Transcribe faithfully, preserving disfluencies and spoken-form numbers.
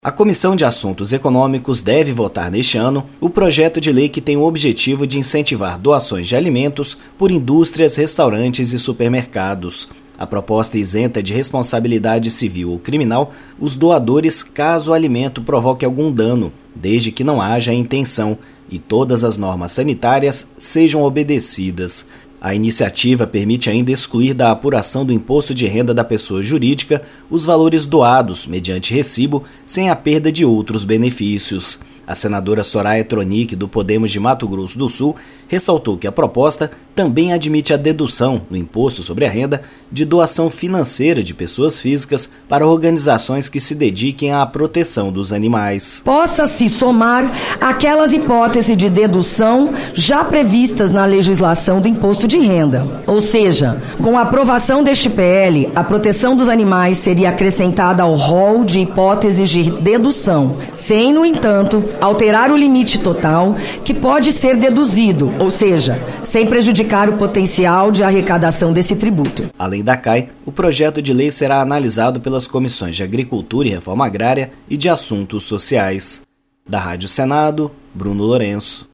A Comissão de Assuntos Econômicos deve votar neste ano o projeto de lei que tem o objetivo de incentivar doações de alimentos por indústrias, restaurantes e supermercados. A proposta isenta de responsabilidade civil ou criminal os doadores caso o alimento provoque algum dano, desde que não haja intenção e todas as normas sanitárias sejam obedecidas. A iniciativa permite ainda excluir da apuração do imposto de renda da pessoa jurídica os valores doados mediante recibo sem a perda de outros benefícios. A senadora Soraya Tronic, do Podemos de Mato Grosso do Sul, ressaltou que a proposta também admite a dedução no imposto sobre a renda de doação financeira de pessoas físicas para organizações que se dediquem à proteção dos animais. Possa-se somar aquelas hipóteses de dedução já previstas na legislação do imposto de renda. Ou seja, com a aprovação deste P L, a proteção dos animais seria acrescentada ao rol de hipóteses de dedução, sem, no entanto, alterar o limite total que pode ser deduzido, ou seja, sem prejudicar o potencial de arrecadação desse tributo. Além da C A I, o projeto de lei será analisado pelas comissões de Agricultura e Reforma Agrária e de Assuntos Sociais. Da Rádio Senado, Bruno Lourenço.